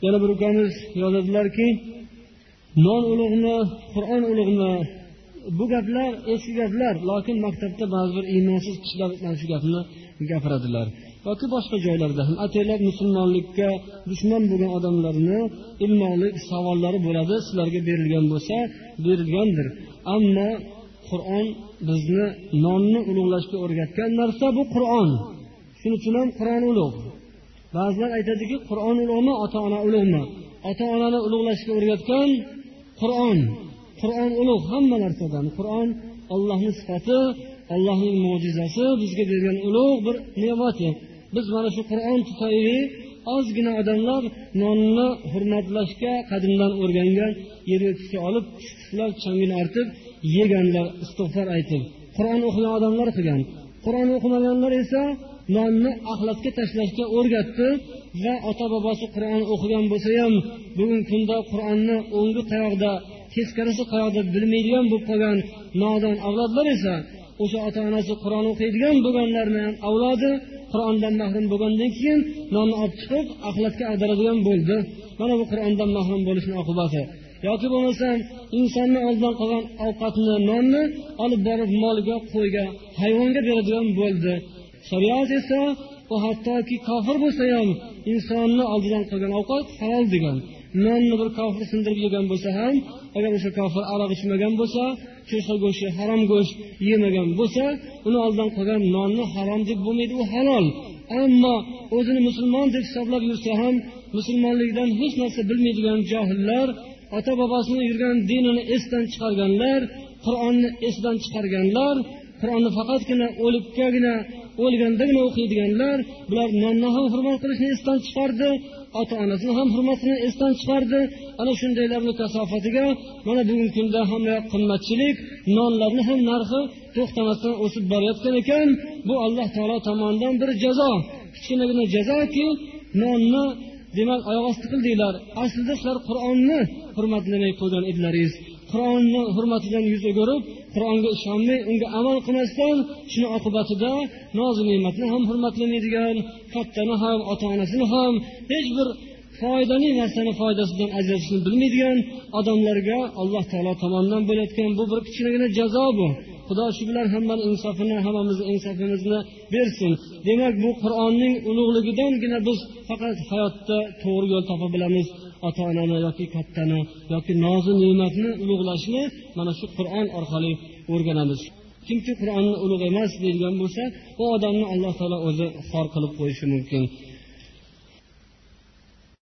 Yana bir ukamiz yozadilarki, non ulug'mi, Qur'on ulug'mi? Bu gaplar eski gaplar, lekin maktabda ba'zi bir iymonsiz kishilar mana shu gapni gapiradilar. Yoki boshqa joylarda ham ataylab musulmonlikka dushman bo'lgan odamlarni ilmli savollari bo'ladi, sizlarga berilgan bo'lsa, berilgandir. Ammo Qur'on bizni nonni ulug'lashga o'rgatgan narsa bu Qur'on. Shuning uchun ham Qur'on ulug'. Ba'zilar aytadiki, Qur'on ulug'mi, ota-ona ulug'mi? Ota-onani ulug'lashga o'rgatgan Qur'on. Qur'on ulug' hamma narsadan. Qur'on Allohning sifati, Allohning mo'jizasi, bizga bergan ulug' bir ne'mati. Biz mana shu Qur'on tufayli ozgina odamlar nonni hurmatlashga qadimdan o'rgangan, yerga tushib olib, tushlar changini artib, yeganlar, istig'for aytib. Qur'on o'qigan odamlar qilgan. Qur'on o'qimaganlar esa nonni axlatga tashlashga o'rgatdi va ota-bobosi Qur'on o'qigan bo'lsa ham, bugungi kunda Qur'onni o'ngi qayoqda, teskarisi qayoqda bilmaydigan bo'lib qolgan nodon avlodlar esa o'sha ota-onasi Qur'on o'qiydigan bo'lganlarning avlodi Qur'ondan mahrum bo'lgandan keyin nonni olib chiqib axlatga ag'daradigan bo'ldi. Mana bu Qur'ondan mahrum bo'lishning oqibati. Yoki bo'lmasam insonni oldidan qolgan ovqatni, nonni olib borib molga, qo'yga, hayvonga beradigan bo'ldi. Shariat esa u hattoki kofir bo'lsa ham insonni oldidan qolgan ovqat halol degan. Nonni bir kofir sindirib yegan bo'lsa ham, agar o'sha kofir aroq ichmagan bo'lsa, cho'chqa go'shti, harom go'sht yemagan bo'lsa, uni oldidan qolgan nonni harom deb bo'lmaydi, u halol. Ammo o'zini musulmon deb hisoblab yursa ham, musulmonlikdan hech narsa bilmaydigan johillar, ota-bobosini yurgan dinini esdan chiqarganlar, Qur'onni esdan chiqarganlar, Qur'onni faqatgina o'lgandagina o'qiydiganlar, bular nonni ham hurmat qilishni esdan chiqardi, ota-onasini ham hurmatini esdan chiqardi. Ana shundaylarning kasofatiga mana bugungi kunda hamma qimmatchilik, nonlarni ham narxi to'xtamasdan o'sib borayotgan ekan. Bu Alloh taolo tomonidan bir jazo, kichkinagina jazoki, nonni demak oyoq osti qildinglar. Aslida sizlar Qur'onni hurmatlamay qo'ygan edlaringiz. Qur'onni hurmatidan yuz o'girib, Qur'onga ishonmay, unga amal qilmasdan, shuni oqibatida noz-ne'matni ham hurmatlamaydigan, kattani ham, ota-onasini ham, hech bir foydali narsani foydasidan ajratishni bilmaydigan odamlarga Alloh taolo tomonidan bo'layotgan bu bir kichkinagina jazo bu. Xudo shu bilan hammaning insofini, hammamizning insofimizni bersin. Demak, bu Qur'onning ulug'ligidangina biz faqat hayotda to'g'ri yo'l topa bilamiz. Ota-onani yoki kattani yoki noz-ne'matni ulug'lashni mana shu Qur'on orqali o'rganamiz. Kimki Qur'onni ulug' emas deydigan bo'lsa, u odamni Alloh taolo o'zi xor qilib qo'yishi mumkin.